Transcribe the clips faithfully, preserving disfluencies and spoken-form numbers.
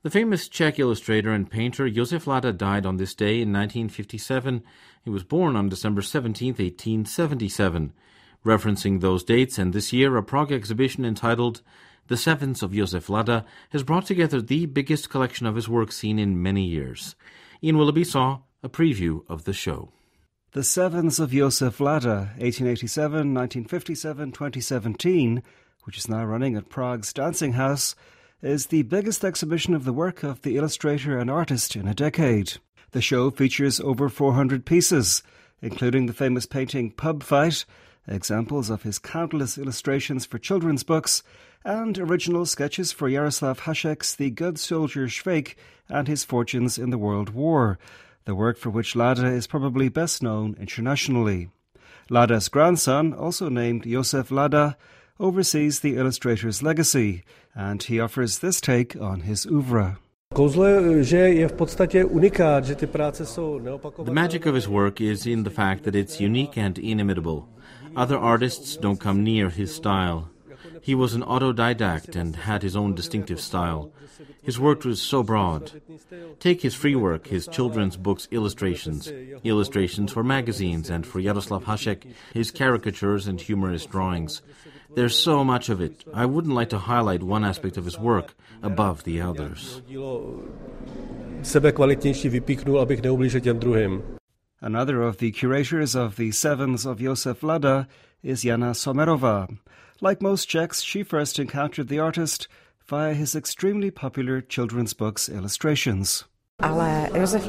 The famous Czech illustrator and painter Josef Lada died on this day in nineteen fifty-seven. He was born on December seventeenth, eighteen seventy-seven. Referencing those dates and this year, a Prague exhibition entitled The Sevens of Josef Lada has brought together the biggest collection of his work seen in many years. Ian Willoughby saw a preview of the show. The Sevens of Josef Lada, eighteen eighty-seven, nineteen fifty-seven, twenty seventeen, which is now running at Prague's Dancing House, is the biggest exhibition of the work of the illustrator and artist in a decade. The show features over four hundred pieces, including the famous painting Pub Fight, examples of his countless illustrations for children's books, and original sketches for Jaroslav Hašek's The Good Soldier Švejk and his fortunes in the World War, the work for which Lada is probably best known internationally. Lada's grandson, also named Josef Lada, oversees the illustrator's legacy, and he offers this take on his oeuvre. The magic of his work is in the fact that it's unique and inimitable. Other artists don't come near his style. He was an autodidact and had his own distinctive style. His work was so broad. Take his free work, his children's books illustrations, illustrations for magazines, and for Jaroslav Hašek, his caricatures and humorous drawings. There's so much of it. I wouldn't like to highlight one aspect of his work above the others. Another of the curators of the Sevens of Josef Lada is Jana Sommerová. Like most Czechs, she first encountered the artist via his extremely popular children's books illustrations. But Josef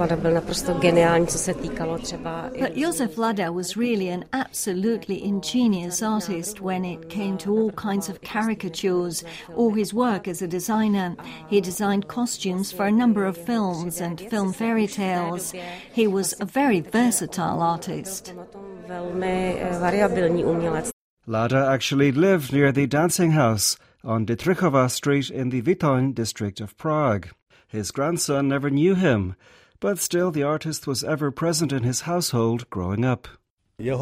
Lada was really an absolutely ingenious artist when it came to all kinds of caricatures or his work as a designer. He designed costumes for a number of films and film fairy tales. He was a very versatile artist. Lada actually lived near the Dancing House on Dietrichova Street in the Vitoň district of Prague. His grandson never knew him, but still the artist was ever present in his household growing up. My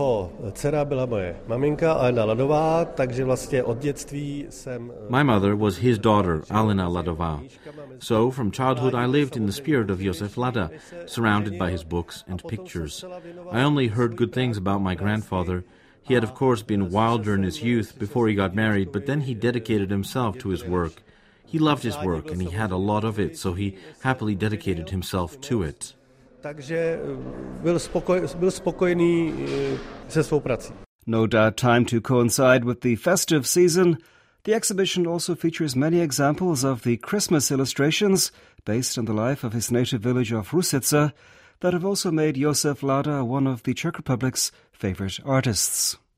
mother was his daughter, Alena Ladová. So, from childhood I lived in the spirit of Josef Lada, surrounded by his books and pictures. I only heard good things about my grandfather. He had of course been wilder in his youth before he got married, but then he dedicated himself to his work. He loved his work and he had a lot of it, so he happily dedicated himself to it. No doubt time to coincide with the festive season. The exhibition also features many examples of the Christmas illustrations based on the life of his native village of Rusice that have also made Josef Lada one of the Czech Republic's favourite artists.